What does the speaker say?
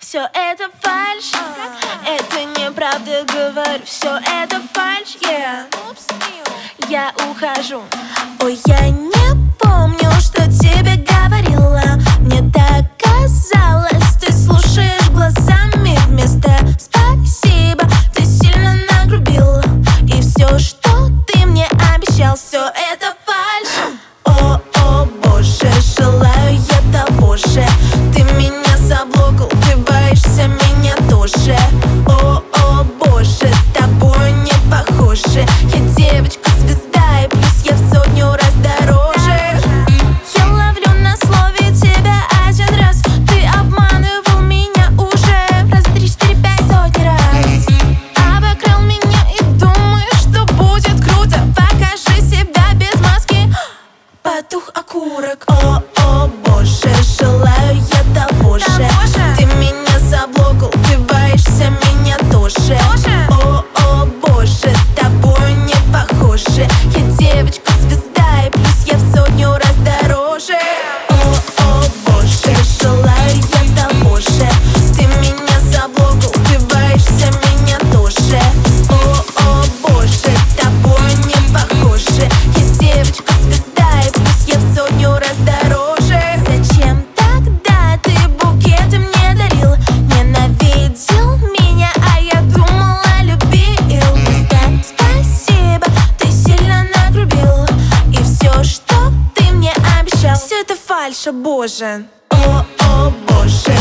Все это фальшь, это неправда, говорю. Все это фальшь, я ухожу. Ой, я не помню, что тебе говорила. Мне так казалось, ты слушаешь глазами вместо спасибо. Ты сильно нагрубил, и все, что ты мне обещал, все это фальшь. О боже, желаю я того же. Ты меня заблокал, ты боишься меня тоже. О боже, с тобой не похоже. Я девочка-звезда, и плюс я в сотню раз дороже. Я ловлю на слове тебя один раз. Ты обманывал меня уже раз, 3, 4, 5, сотни раз. Обокрал меня и думаешь, что будет круто. Покажи себя без маски. Потух окурок. О боже, желаю я того же. Ты меня заблокал, ты боишься меня тоже. О боже, с тобой не похоже. Я девочка-звезда, и плюс я в сотню раз дороже. О боже, желаю я того же. Ты меня заблокал, ты боишься меня тоже. О боже, с тобой не похоже. Я девочка-звезда, и плюс я в сотню раз дороже. Зачем тогда ты букеты мне дарил? Ненавидел меня, а я думала, любил. Вместо спасибо ты сильно нагрубил, и все, что ты мне обещал, все это фальшь, о боже. О боже.